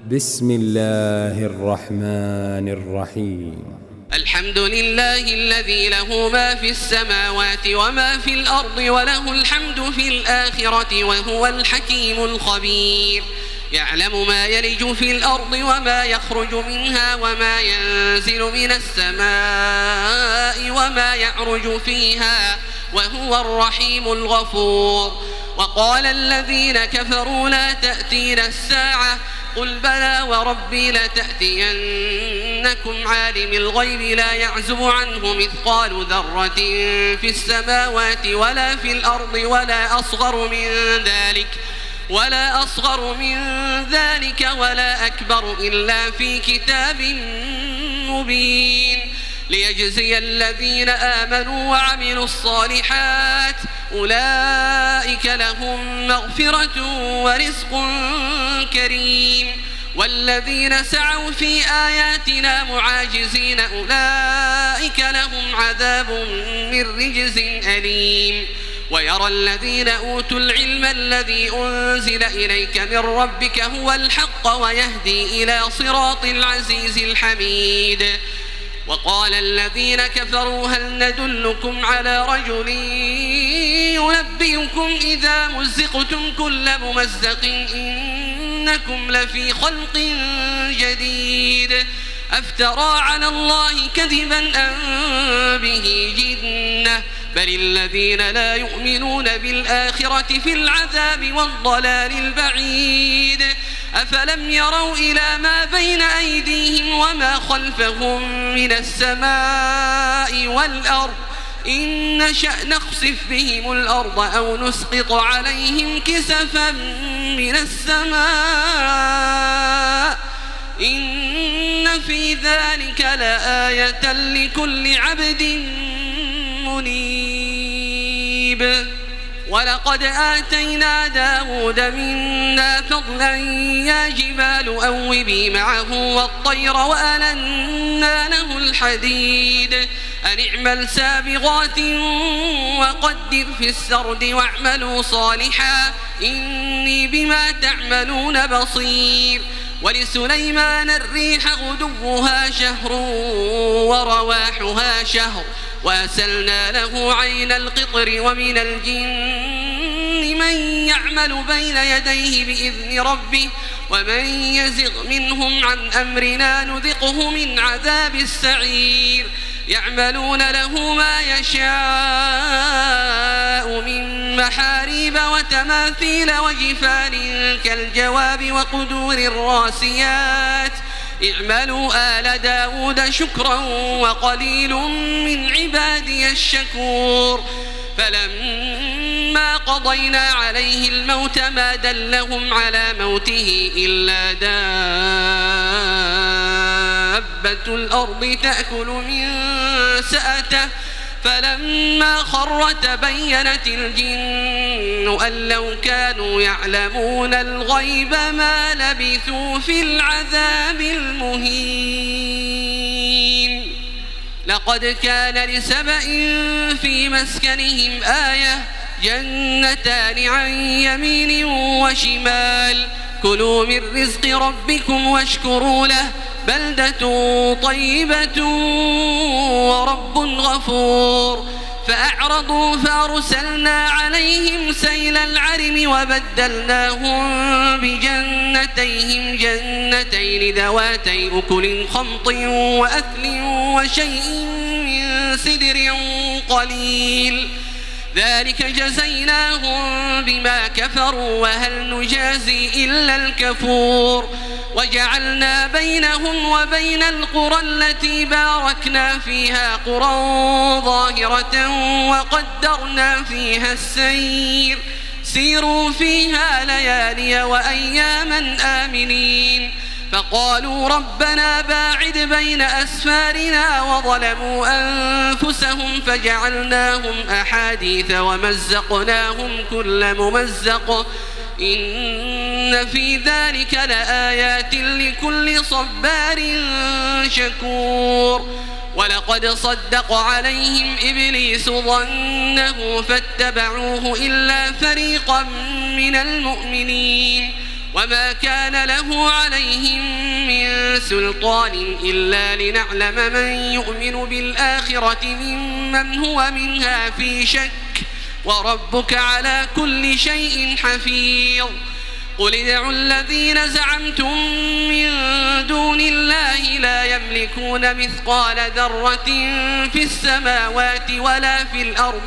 بسم الله الرحمن الرحيم. الحمد لله الذي له ما في السماوات وما في الأرض وله الحمد في الآخرة وهو الحكيم الخبير. يعلم ما يلج في الأرض وما يخرج منها وما ينزل من السماء وما يعرج فيها وهو الرحيم الغفور. وقال الذين كفروا لا تأتينا الساعة قل بلى وربي لتأتينكم عالم الغيب لا يعزب عنه مثقال ذرة في السماوات ولا في الأرض ولا أصغر من ذلك ولا أكبر إلا في كتاب مبين ليجزي الذين آمنوا وعملوا الصالحات أولئك لهم مغفرة ورزق كريم. والذين سعوا في آياتنا معاجزين أولئك لهم عذاب من رجز أليم. ويرى الذين أوتوا العلم الذي أنزل إليك من ربك هو الحق ويهدي إلى صراط العزيز الحميد. وقال الذين كفروا هل ندلكم على رجل ينبئكم إذا مزقتم كل ممزق إنكم لفي خلق جديد أفترى على الله كذبا أم به جنة بل الذين لا يؤمنون بالآخرة في العذاب والضلال البعيد. أفلم يروا إلى ما بين أيديهم وما خلفهم من السماء والأرض إن نشأ نخسف بهم الأرض أو نسقط عليهم كسفا من السماء إن في ذلك لآية لكل عبد منيب. ولقد آتينا داود منا فضلا يا جبال أوبي معه والطير وألنا له الحديد أن اعمل سابغات وقدر في السرد واعملوا صالحا إني بما تعملون بصير. ولسليمان الريح غدوها شهر ورواحها شهر وأسلنا له عين القطر ومن الجن من يعمل بين يديه بإذن ربه ومن يزغ منهم عن أمرنا نذقه من عذاب السعير. يعملون له ما يشاء من محاريب وتماثيل وجفان كالجواب وقدور الراسيات اعملوا آل داود شكرا وقليل من عبادي الشكور. فلما قضينا عليه الموت ما دلهم على موته إلا دابة الأرض تأكل من سأته فلما خر تبينت الجن أن لو كانوا يعلمون الغيب ما لبثوا في العذاب المهين. لقد كان لسبأ في مسكنهم آية جنتان عن يمين وشمال كلوا من رزق ربكم واشكروا له بلدة طيبة ورب غفور. فأعرضوا فأرسلنا عليهم سيل العرم وبدلناهم بجنتيهم جنتين ذواتي أكل خمط وأثل وشيء من سدر قليل ذلك جزيناهم بما كفروا وهل نجازي إلا الكفور. وجعلنا بينهم وبين القرى التي باركنا فيها قرى ظاهرة وقدرنا فيها السير سيروا فيها ليالي وأياما آمنين. فقالوا ربنا باعد بين أسفارنا وظلموا أنفسهم فجعلناهم أحاديث ومزقناهم كل ممزق إن في ذلك لآيات لكل صبار شكور. ولقد صدق عليهم إبليس ظنه فاتبعوه إلا فريقا من المؤمنين وما كان له عليهم سلطان إلا لنعلم من يؤمن بالآخرة ممن هو منها في شك وربك على كل شيء حفيظ. قل ادعوا الذين زعمتم من دون الله لا يملكون مثقال ذرة في السماوات ولا في الأرض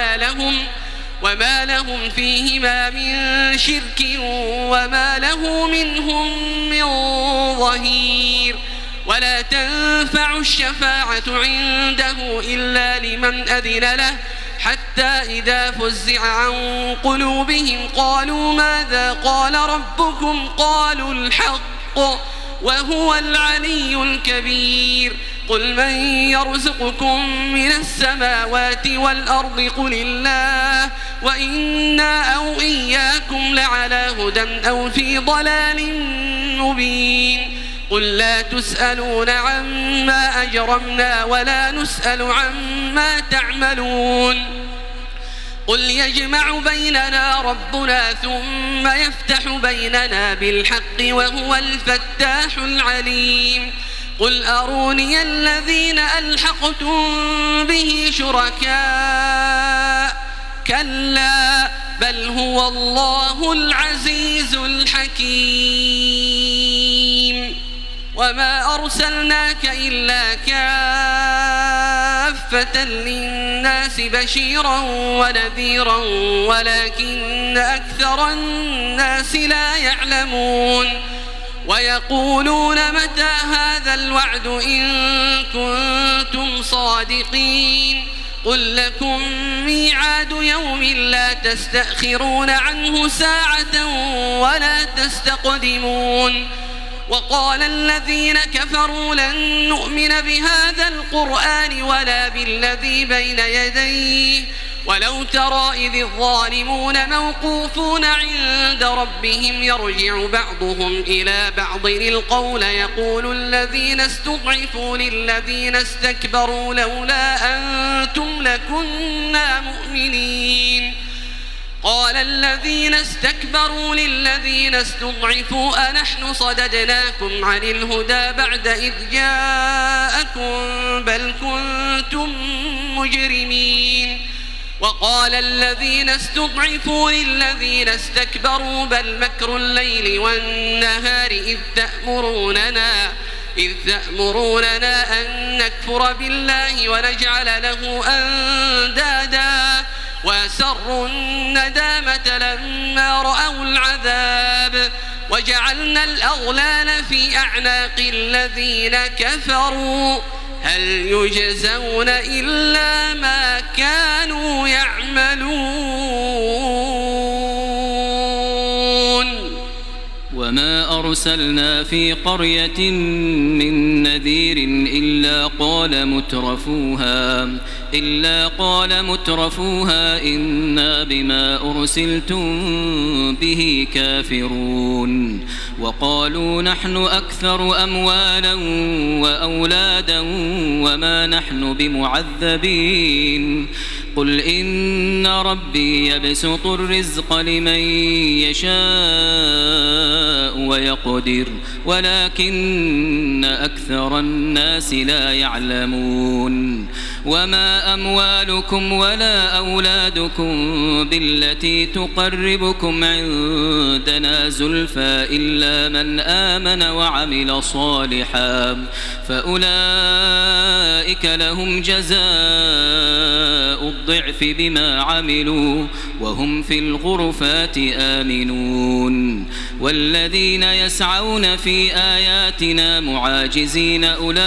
وما لهم فيهما من شرك وما له منهم من ظهير. ولا تنفع الشفاعة عنده إلا لمن أذن له حتى إذا فزع عن قلوبهم قالوا ماذا قال ربكم قالوا الحق وهو العلي الكبير. قل من يرزقكم من السماوات والأرض قل الله وإنا أو إياكم لعلى هدى أو في ضلال مبين. قل لا تسألون عما أجرمنا ولا نسأل عما تعملون. قل يجمع بيننا ربنا ثم يفتح بيننا بالحق وهو الفتاح العليم. قل أروني الذين ألحقتم به شركاء كلا بل هو الله العزيز الحكيم. وما أرسلناك إلا كافة للناس بشيرا ونذيرا ولكن أكثر الناس لا يعلمون. ويقولون متى هذا الوعد إن كنتم صادقين. قل لكم ميعاد يوم لا تستأخرون عنه ساعة ولا تستقدمون. وقال الذين كفروا لن نؤمن بهذا القرآن ولا بالذي بين يديه ولو ترى إذ الظالمون موقوفون عند ربهم يرجع بعضهم إلى بعض القول يقول الذين استضعفوا للذين استكبروا لولا أنتم لكنا مؤمنين. قال الذين استكبروا للذين استضعفوا أنحن صددناكم عن الهدى بعد إذ جاءكم بل كنتم مجرمين. وقال الذين استضعفوا للذين استكبروا بل مكر الليل والنهار إذ تأمروننا أن نكفر بالله ونجعل له أندادا وأسروا الندامة لما رأوا العذاب وجعلنا الأغلال في أعناق الذين كفروا هل يجزون إلا ما كانوا يعملون. وما أرسلنا في قرية من نذير إلا قال مترفوها إنا بما أرسلتم به كافرون. وقالوا نحن أكثر أموالا وأولادا وما نحن بمعذبين. قل إن ربي يبسط الرزق لمن يشاء ويقدر ولكن أكثر الناس لا يعلمون. وما أموالكم ولا أولادكم بالتي تقربكم عندنا زلفى إلا من آمن وعمل صالحا فأولئك لهم جزاء الضعف بما عملوا وهم في الغرفات آمنون. والذين يسعون في آياتنا معاجزين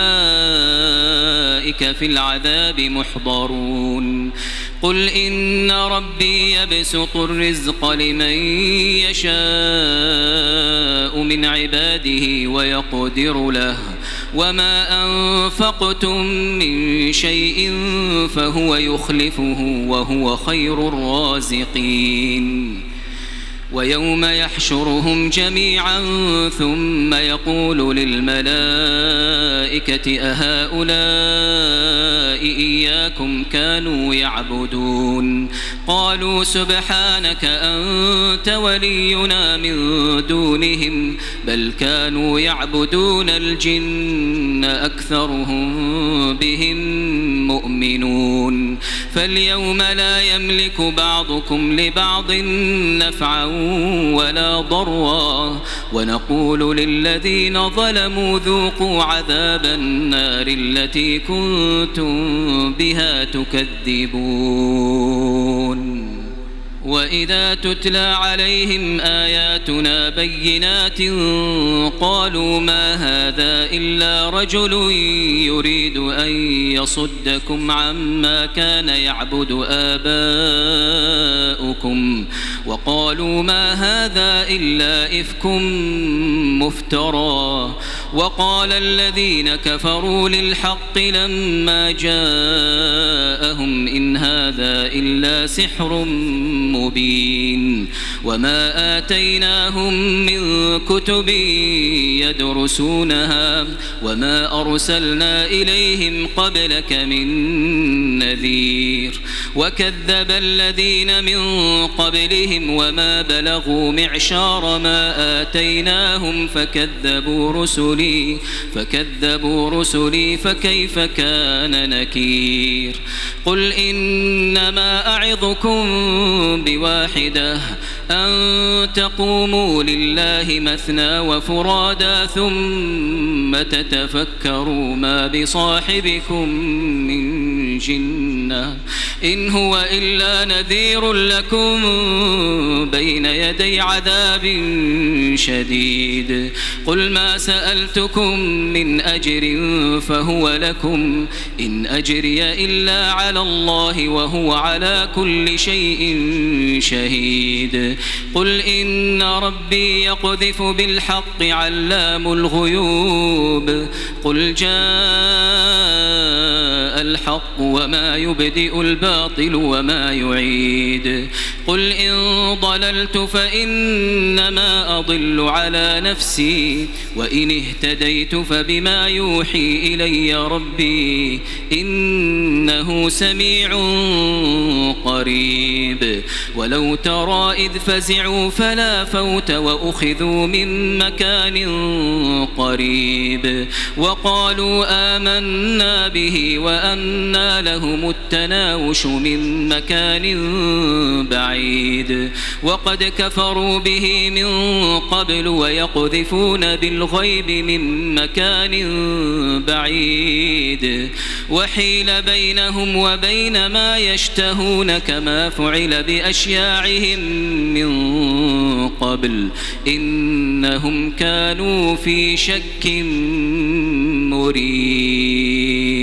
أولئك في العذاب محضرون. قل إن ربي يبسط الرزق لمن يشاء من عباده ويقدر له وما أنفقتم من شيء فهو يخلفه وهو خير الرازقين. ويوم يحشرهم جميعا ثم يقول للملائكة أهؤلاء إياكم كانوا يعبدون قالوا سبحانك أنت ولينا من دونهم بل كانوا يعبدون الجن أكثرهم بهم مؤمنون فاليوم لا يملك بعضكم لبعض نفعا ولا ضرا ونقول للذين ظلموا ذوقوا عذاب النار التي كنتم بها تكذبون وإذا تتلى عليهم آياتنا بينات قالوا ما هذا إلا رجل يريد أن يصدكم عما كان يعبد آباؤكم وقالوا ما هذا إلا إفك مفترى وقال الذين كفروا للحق لما جاءهم إن هذا إلا سحر مبين وما آتيناهم من كتب يدرسونها وما أرسلنا إليهم قبلك من نذير وكذب الذين من قبلهم وما بلغوا معشار ما آتيناهم فكذبوا رسلي فكيف كان نكير قل إنما أعظكم بواحدة أن تقوموا لله مثنى وفرادا ثم تتفكروا ما بصاحبكم من جنة إن هو إلا نذير لكم بين يدي عذاب شديد قل ما سألتكم من أجر فهو لكم إن أجري إلا على الله وهو على كل شيء شهيد قل إن ربي يقذف بالحق علام الغيوب قل جاء الحق وما يبدئ الباطل وما يعيد قل إن ضللت فإنما أضل على نفسي وإن اهتديت فبما يوحي إلي ربي إنه سميع قريب ولو ترى إذ فزعوا فلا فوت وأخذوا من مكان قريب وقالوا آمنا به وأنى لهم التناوش من مكان بعيد وقد كفروا به من قبل ويقذفون بالغيب من مكان بعيد وحيل بينهم وبين ما يشتهون كما فعل بأشياعهم من قبل إنهم كانوا في شك مريب